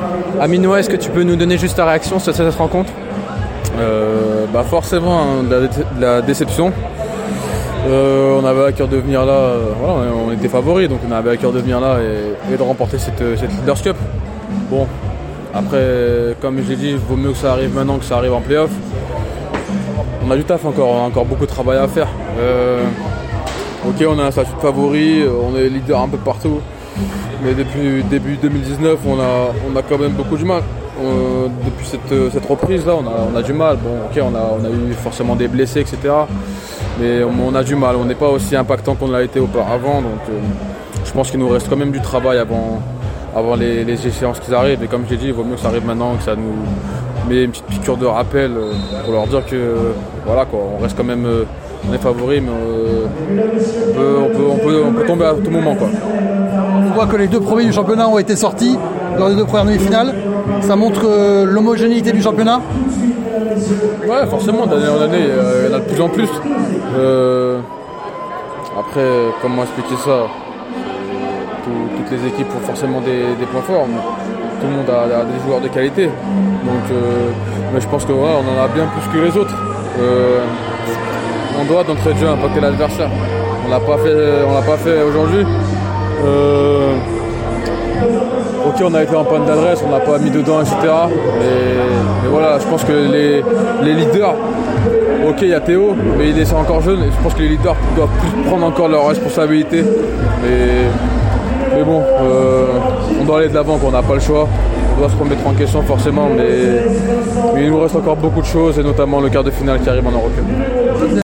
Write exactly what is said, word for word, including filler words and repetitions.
Aminois, est-ce que tu peux nous donner juste ta réaction sur cette rencontre? euh, bah Forcément, hein, de, la, de la déception. Euh, on avait à cœur de venir là, euh, voilà, on était favoris, donc on avait à cœur de venir là et, et de remporter cette, cette Leaders Cup. Bon, après, comme je l'ai dit, il vaut mieux que ça arrive maintenant que ça arrive en play-off. On a du taf encore, on a encore beaucoup de travail à faire. Euh, ok, on a un statut de favori, on est leader un peu partout, mais depuis début deux mille dix-neuf, on a, on a quand même beaucoup de mal. Euh, depuis cette, cette reprise là, on a, on a du mal. Bon, ok, on a, on a eu forcément des blessés, et cetera. Mais on, on a du mal. On n'est pas aussi impactant qu'on l'a été auparavant. Donc, euh, je pense qu'il nous reste quand même du travail avant, avant les, les échéances qui arrivent. Et comme je l'ai dit, il vaut mieux que ça arrive maintenant, que ça nous met une petite piqûre de rappel euh, pour leur dire que euh, voilà quoi, on reste quand même, euh, on est favoris, mais euh, on, peut, on, peut, on, peut, on peut tomber à tout moment quoi. On voit que les deux premiers du championnat ont été sortis lors des deux premières demi-finales. Ça montre euh, l'homogénéité du championnat. Ouais, forcément, d'année en année, il y en a de plus en plus. Euh, après, comment expliquer ça? Tout, Toutes les équipes ont forcément des, des points forts. Tout le monde a, a des joueurs de qualité. Donc, euh, mais je pense qu'on ouais, en a bien plus que les autres. Euh, on doit d'entrée de jeu impacter l'adversaire. On l'a pas fait, on l'a pas fait aujourd'hui. Euh, ok, on a été en panne d'adresse, on n'a pas mis dedans, et cetera. Mais, mais voilà, je pense que les, les leaders, ok, il y a Théo, mais il est encore jeune. Et je pense que les leaders doivent plus prendre encore leurs responsabilités. Mais, mais bon, euh, on doit aller de l'avant, on n'a pas le choix. On doit se remettre en question forcément, mais, mais il nous reste encore beaucoup de choses, et notamment le quart de finale qui arrive en Eurocup.